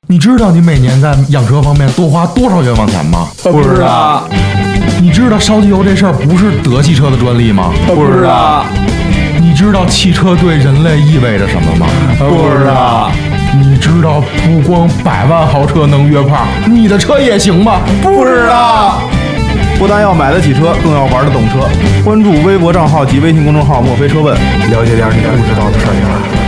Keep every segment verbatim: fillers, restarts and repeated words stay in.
你知道你每年在养车方面多花多少冤枉钱吗？ 不知道。 你知道烧机油这事儿不是德系车的专利吗？ 不知道。 你知道汽车对人类意味着什么吗？ 不知道。 你知道不光百万豪车能约炮，你的车也行吗？ 不知道。 不但要买得起车，更要玩得懂车。关注微博账号及微信公众号墨菲车问，了解点你不知道的事儿。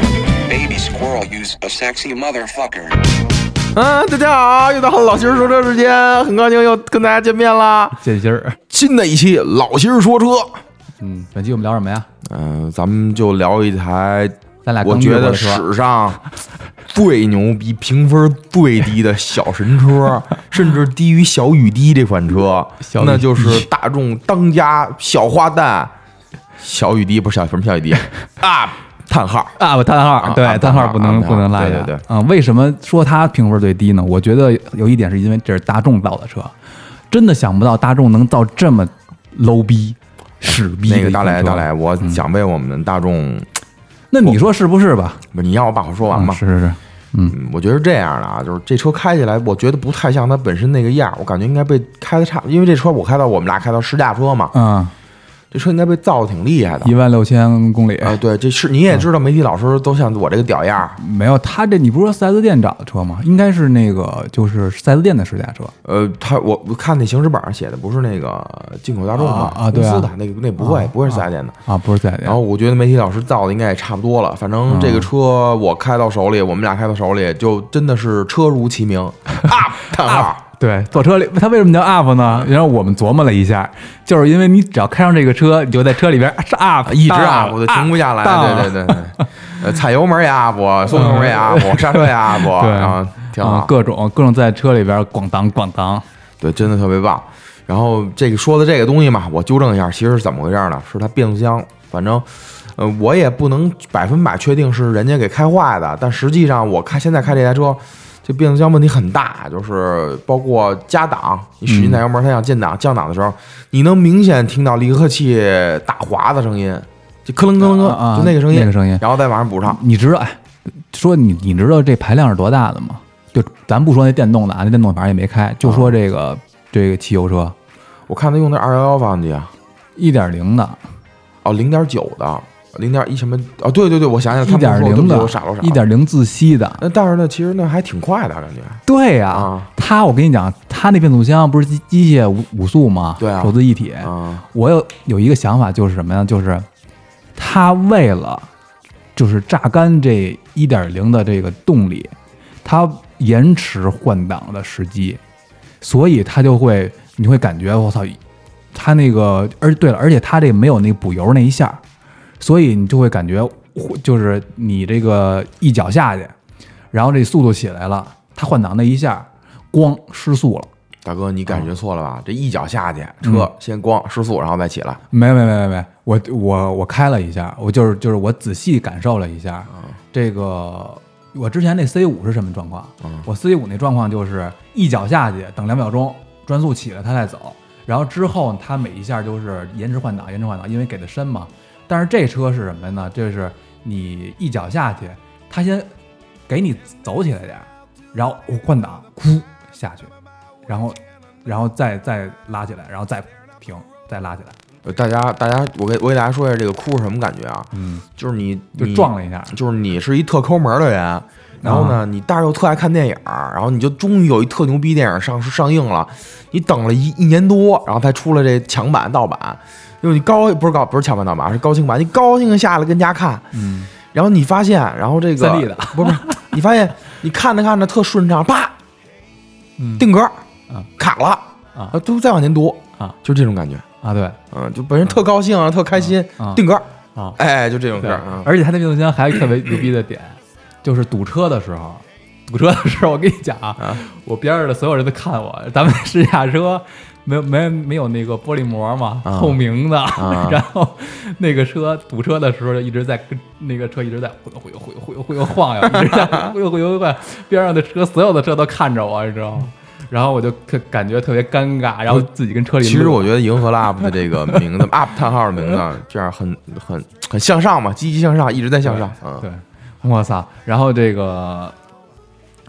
A sexy motherfucker. 嗯，大家好，又到了老媳妇说车时间，很高兴又跟大家见面啦。 见心儿， 新的一期老媳妇说车。 嗯，本期我们聊什么呀？ 嗯、呃，咱们就聊一台， 咱俩我觉得史上最牛逼、评分最低的小神车，甚至低于小雨滴这款车，那就是大众当家小花旦小雨滴，不是小什么小雨滴啊。叹号啊，不叹号，啊、对，叹号不能不能赖对对对， 啊、嗯，为什么说它评分最低呢？我觉得有一点是因为这是大众造的车，真的想不到大众能造这么 low 逼、屎逼的一款车。 那个大来大来，我想为我们大众、嗯， 那你说是不是吧？ 不，你让我把话说完嘛、 嗯。是是是，嗯， 我觉得是这样的啊，就是这车开起来，我觉得不太像它本身那个样，我感觉应该被开的差，因为这车我开到我们俩开到试驾车嘛， 嗯。 这车应该被造的挺厉害的， 一万六千公里啊、呃！对，这是你也知道，媒体老师都像我这个屌样、 嗯。没有，他这你不是说四 S 店找的车吗？应该是那个就是四 S 店的试驾车。 呃，他我我看那行驶本上写的不是那个进口大众嘛啊， 公司的、 啊、 那个那不会、啊、不会是四 S 店的啊，不是四 S 店。 然后我觉得媒体老师造的应该也差不多了，反正这个车我开到手里，我们俩开到手里，就真的是车如其名 ，up 叹号。 对，坐车里，它为什么叫 up 呢？然后我们琢磨了一下，就是因为你只要开上这个车，你就在车里边是 up， 一直 up， 我就停不下来。对对对对，呃，踩油门也 up， 松油门也 up， 刹车也 up， 对， 然后挺好， 各种各种在车里边咣当咣当， 对，真的特别棒。然后这个说的这个东西嘛，我纠正一下，其实是怎么回事呢？是它变速箱，反正呃，我也不能百分百确定是人家给开坏的，但实际上我开现在开这台车。这变速箱问题很大，就是包括加档，你使劲踩油门，它想进档、降档的时候，你能明显听到离合器打滑的声音，就咯楞咯楞咯， 啊、 就那个声音， 那个声音， 然后再往上补上。 你知道，哎，说你你知道这排量是多大的吗？就咱不说那电动的啊，那电动反正也没开，就说这个、啊、这个汽油车， 我看他用的二幺幺发动机啊， 一点零的， 哦，零点九的。零点一什么？哦，对对对，我想想， 一点零的， 我傻了傻了， 一点零自吸的。 那但是呢，其实那还挺快的感觉。 对呀、 啊， 它我跟你讲，它那变速箱不是机机械五五速吗？ 对啊， 手自一体。 啊， 我有有一个想法，就是什么呀？就是它为了就是榨干这一点零的这个动力，它延迟换挡的时机，所以它就会你会感觉我操，它那个而对了，而且它这没有那个补油那一下。所以你就会感觉，就是你这个一脚下去，然后这速度起来了，它换挡那一下，咣失速了。 大哥，你感觉错了吧？嗯、这一脚下去，车先咣失速，然后再起来。 没没没没没，我我我开了一下，我就是就是我仔细感受了一下， 嗯、 这个我之前那 C 五是什么状况？ 嗯、 我 C 五那状况就是一脚下去，等两秒钟转速起来，它再走，然后之后它每一下就是延迟换挡，延迟换挡，因为给的深嘛。但是这车是什么呢？就是你一脚下去，它先给你走起来点，然后换挡，呼下去，然后，然后再再拉起来，然后再停，再拉起来。 大家，大家，我给我给大家说一下这个哭是什么感觉啊？ 嗯， 就是你就撞了一下， 就是你是一特抠门的人，然后呢，啊、你但是又特爱看电影，然后你就终于有一特牛逼电影上市上映了，你等了一一年多，然后才出了这强版盗版。因为你高不是高不是强版盗版，是高清版，你高兴下来跟家看， 嗯， 然后你发现，然后这个三 D 的， 不是不是，你发现你看着看着特顺畅，啪， 嗯、 定格啊卡了啊， 都再往前读啊， 就这种感觉啊，对， 嗯，就本身特高兴啊，特开心， 啊、 定格啊， 哎，就这种事儿、啊。 而且它那变速箱还有特别牛逼的点，就是堵车的时候，堵车的时候，我跟你讲啊，啊我边上的所有人都看我，咱们试驾车。没有没没有那个玻璃膜嘛， 啊、 透明的， 啊、 然后那个车堵车的时候一直在跟那个车一直在忽悠忽悠忽悠忽悠忽悠晃呀，一直在忽悠忽悠晃，边上的车所有的车都看着我，你知道吗？然后我就特感觉特别尴尬，然后自己跟车里。 其实我觉得银河 up 的这个名字 up 叹号的名字，这样很很很向上嘛，积极向上，一直在向上。嗯， 对，我操！然后这个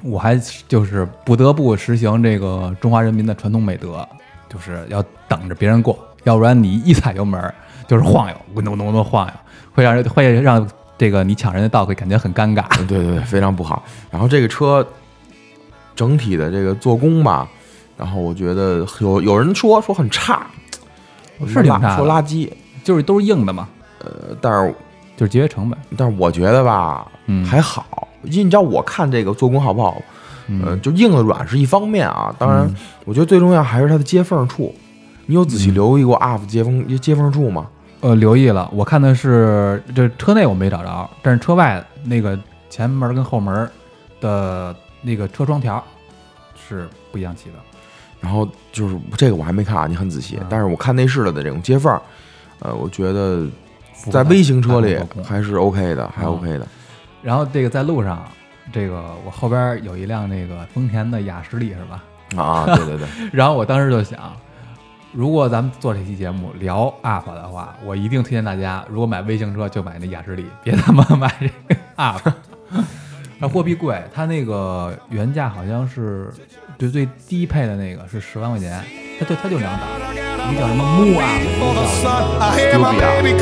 我还就是不得不实行这个中华人民的传统美德，就是要等着别人过，要不然你一踩油门就是晃悠，咕咚咕咚晃悠，会让人会让这个你抢人的道会感觉很尴尬。 对对对，非常不好。然后这个车整体的这个做工吧，然后我觉得有有人说说很差， 是挺差的， 说垃圾， 就是都是硬的嘛。 呃，但是就是节约成本。 但是我觉得吧， 嗯， 还好，因为你知道我看这个做工好不好， 嗯、 呃，就硬的软是一方面啊，当然， 嗯、 我觉得最重要还是它的接缝处。你有仔细留意过 U F 接缝接缝处吗？ 呃，留意了，我看的是这车内我没找着，但是车外那个前门跟后门的那个车窗条是不一样齐的。 然后就是这个我还没看啊，你很仔细， 嗯、 但是我看内饰的这种接缝，呃，我觉得在微型车里还是 OK 的，还 OK 的。 嗯、然后这个在路上，这个我后边有一辆那个丰田的雅士利是吧？ 啊，对对对。 然后我当时就想，如果咱们做这期节目聊 U P 的话，我一定推荐大家，如果买微型车就买那雅士利，别他妈买这个 U P。它货币贵，它那个原价好像是最最低配的那个是十万块钱，它就它就两档，一个叫什么木啊，一个叫牛比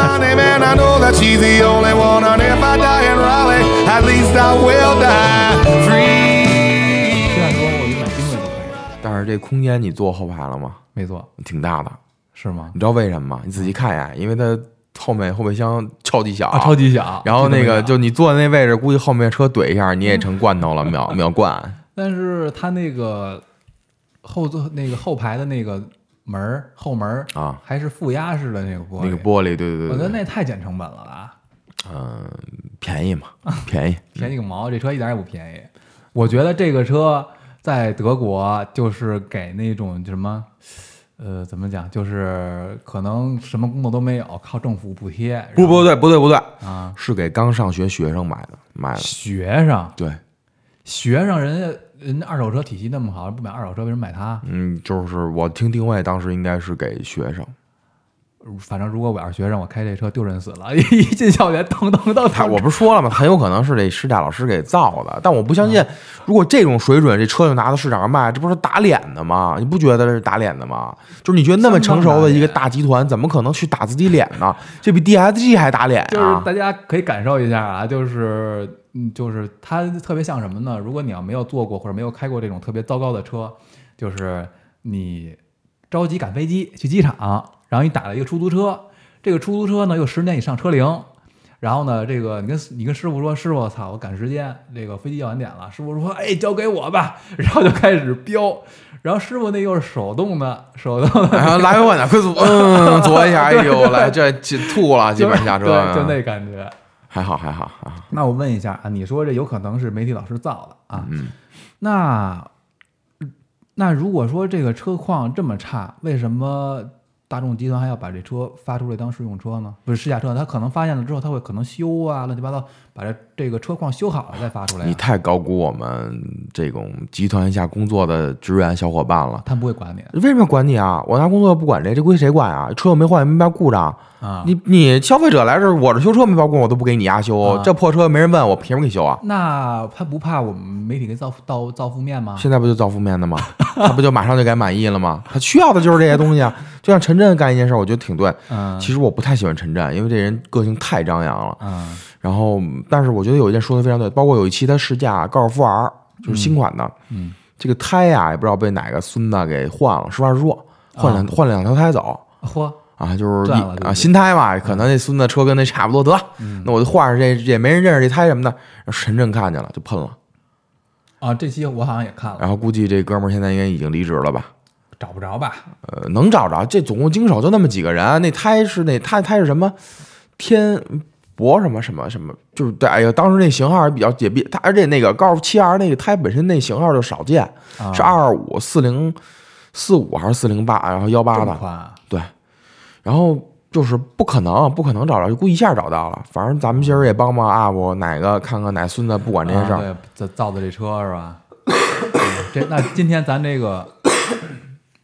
虽然说我就买丁位都可以， 但是这空间你坐后排了吗？ 没坐， 挺大的， 是吗？ 你知道为什么吗？你仔细看一眼，因为它后面后备箱超级小， 啊、超级小。 然后那个就你坐的那位置，估计后面车怼一下，你也成罐头了，秒秒灌。 但是它那个后座那个后排的那个门后门啊， 还是负压式的那个玻璃， 那个玻璃，对对对， 我觉得那太减成本了吧？ 嗯，便宜嘛，便宜， 便宜个毛，这车一点也不便宜。我觉得这个车在德国就是给那种什么。呃，怎么讲？就是可能什么工作都没有，靠政府补贴。 不不对，不对，不对啊， 是给刚上学学生买的，买的。 学生对， 学生人家人家二手车体系那么好，不买二手车为什么买它？ 嗯，就是我听定位，当时应该是给学生。 反正如果我要是学生，我开这车丢人死了，一进校园噔噔噔。 他我不是说了吗？很有可能是这试驾老师给造的，但我不相信，如果这种水准，这车就拿到市场上卖，这不是打脸的吗？你不觉得这是打脸的吗？就是你觉得那么成熟的一个大集团，怎么可能去打自己脸呢？这比 D S G 还打脸啊！ 就是大家可以感受一下啊，就是嗯，就是它特别像什么呢？如果你要没有坐过或者没有开过这种特别糟糕的车，就是你着急赶飞机去机场。然后你打了一个出租车，这个出租车呢有十年以上车龄，然后呢，这个你跟你跟师傅说，师傅，操，我赶时间，这个飞机要晚点了。师傅说，哎，交给我吧，然后就开始飙，然后师傅那又是手动的，手动的， 然后来回往哪快速，嗯，左一下，哎呦，来这吐了，基本下车， 对，就那感觉， 还好还好还好。 那我问一下啊，你说这有可能是媒体老师造的啊？ 嗯， 那那如果说这个车况这么差，为什么大众集团还要把这车发出来当试用车呢？不是试驾车，他可能发现了之后，他会可能修啊，乱七八糟，把这这个车况修好了再发出来、啊。 你太高估我们这种集团下工作的职员小伙伴了。 他们不会管你， 为什么要管你啊？我拿工作不管这，这归谁管啊？车又没坏，没报故障啊！ 你你消费者来这儿，我这修车没报故障，我都不给你丫修， 啊、 这破车没人问我，凭什么给你修啊？ 那他不怕我们媒体给造造造负面吗？ 现在不就造负面的吗？他不就马上就该满意了吗？他需要的就是这些东西啊。就像陈震干一件事，我觉得挺对。 嗯， 其实我不太喜欢陈震，因为这人个性太张扬了。 嗯， 然后，但是我觉得有一件说的非常对，包括有一期他试驾高尔夫 R， 就是新款的， 嗯，嗯这个胎呀、也不知道被哪个孙子给换了，实话实说，换两、啊、换了两条胎走。 嚯！ 啊，就是一啊新胎嘛，可能那孙子车跟那差不多，得， 嗯、 那我就换上这这也没人认识这胎什么的。陈震看见了就喷了。 啊，这期我好像也看了。 然后估计这哥们儿现在应该已经离职了吧？ 找不着吧？ 呃，能找着。这总共经手就那么几个人，那胎是那胎胎是什么？天博什么什么什么？就是对，哎呀，当时那型号也比较解闭，它而且那个高尔夫七 R 那个胎本身那型号就少见， 啊、 是二二五四零四五还是四零八，然后幺八的， 啊、 对，然后。就是不可能，不可能找着，就估计一下找到了。反正咱们今儿也帮帮阿布，哪个看看哪孙子不管这些事儿。 啊、对，造的这车是吧？这那今天咱这个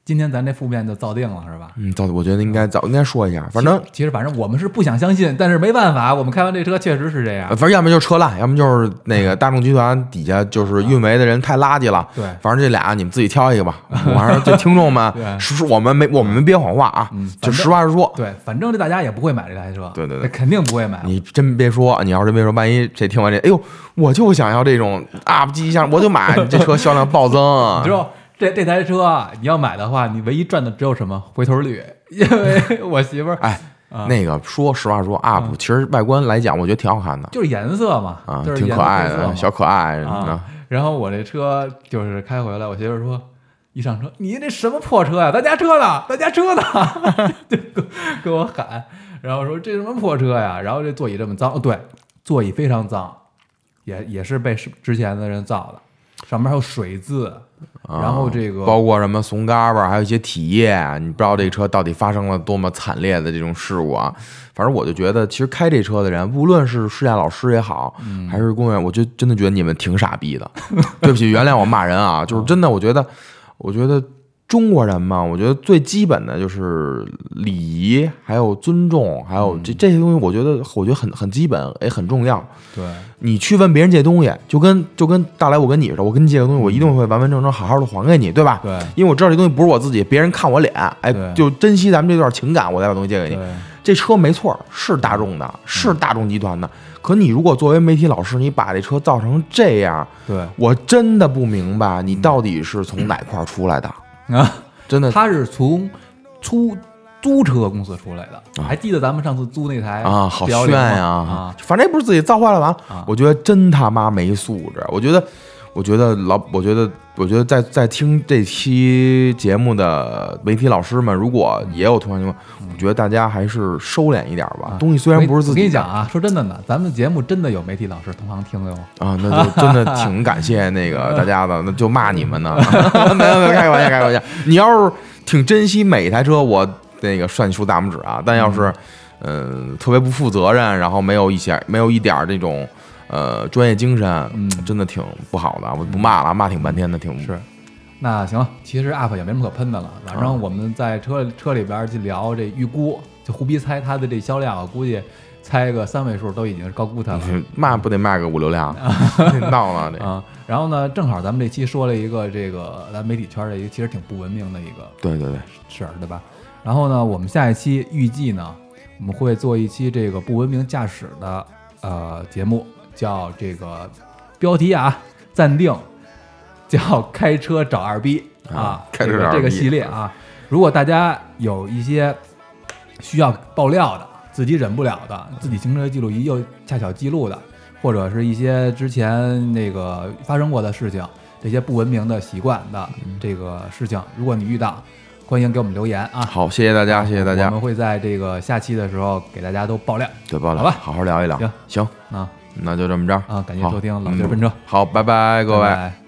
今天咱这负面就造定了是吧？ 嗯，到我觉得应该早应该说一下，反正其实其实反正我们是不想相信，但是没办法，我们开完这车确实是这样。 反正要么就是车烂，要么就是那个大众集团底下就是运维的人太垃圾了。 对， 反正这俩你们自己挑一个吧。反正这听众们，是我们没我们没憋谎话啊，就实话实说。 对，反正这大家也不会买这台车。 对对对， 肯定不会买。 你真别说，你要是别说，万一这听完这，哎呦，我就想要这种 U P 机箱，我就买，这车销量暴增。 你知道？这这台车啊，你要买的话，你唯一赚的只有什么回头率，因为我媳妇儿哎，啊、那个说实话说 U P、嗯、其实外观来讲，我觉得挺好看的， 就是颜色嘛， 啊， 就是挺可爱的，小可爱啊。然后我这车就是开回来，我媳妇儿说，一上车，你这什么破车呀、啊？咱家车呢？咱家车呢？就跟跟我喊，然后说这什么破车呀？然后这座椅这么脏，哦，对，座椅非常脏，也也是被之前的人造的。上面还有水渍，然后这个、 啊、包括什么松嘎巴，还有一些体液，你不知道这车到底发生了多么惨烈的这种事故啊！反正我就觉得，其实开这车的人，无论是试驾老师也好，嗯、还是公务员，我就真的觉得你们挺傻逼的。对不起，原谅我骂人啊，就是真的，我觉得，我觉得中国人嘛，我觉得最基本的就是礼仪，还有尊重，还有这这些东西，我觉得我觉得很很基本，也很重要。 对， 你去问别人借东西，就跟就跟大来我跟你似的，我跟你借个东西，我一定会完完整整好好的还给你，对吧？ 对， 因为我知道这东西不是我自己，别人看我脸，哎，就珍惜咱们这段情感，我才把东西借给你。这车没错，是大众的，是大众集团的。嗯、可你如果作为媒体老师，你把这车造成这样， 对我真的不明白你到底是从哪块出来的。 啊， 真的， 他是从出租车公司出来的，啊、还记得咱们上次租那台啊，好炫呀！ 啊， 反正也不是自己造坏了完， 啊、 我觉得真他妈没素质。我觉得，我觉得老，我觉得，我觉得在在听这期节目的媒体老师们，如果也有同样情况，嗯、我觉得大家还是收敛一点吧。啊、东西虽然不是自己， 我跟你讲啊，说真的呢，咱们节目真的有媒体老师同行听哟。 啊，那就真的挺感谢那个大家的，那就骂你们呢。没有没有，开个玩笑，开个玩笑。你要是挺珍惜每一台车，我那个算你竖大拇指啊。但要是嗯、呃、特别不负责任，然后没有一些没有一点这种呃专业精神， 嗯， 真的挺不好的。我不骂了，骂挺半天的，挺是。那行了，其实 U P 也没什么可喷的了。反正我们在车车里边去聊这预估，就胡逼猜它的这销量，我估计猜个三位数都已经是高估它了。 骂不得卖个五六辆，闹了这啊。然后呢，正好咱们这期说了一个这个咱媒体圈的一个其实挺不文明的一个对对对事儿，对吧？然后呢，我们下一期预计呢，我们会做一期这个不文明驾驶的呃节目，叫这个标题啊暂定叫开车找二逼啊， 开车找二逼这个系列啊。如果大家有一些需要爆料的，自己忍不了的，自己行车记录仪又恰巧记录的，或者是一些之前那个发生过的事情，这些不文明的习惯的这个事情，如果你遇到，欢迎给我们留言啊！ 好，谢谢大家，谢谢大家。 我们会在这个下期的时候给大家都爆料， 对，爆料， 好吧， 好好聊一聊。 行行啊， 那就这么着啊！感谢收听老弟奔车、嗯， 好，拜拜，各位。 拜拜。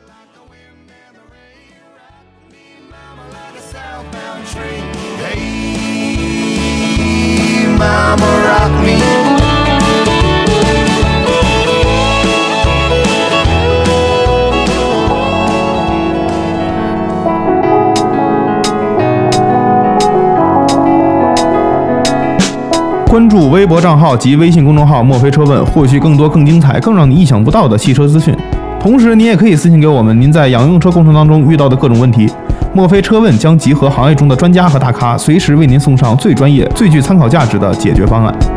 Mama, rock me. 关注微博账号及微信公众号墨菲车问，获取更多更精彩更让你意想不到的汽车资讯。同时你也可以私信给我们您在养用车过程当中遇到的各种问题，墨菲车问将集合行业中的专家和大咖，随时为您送上最专业最具参考价值的解决方案。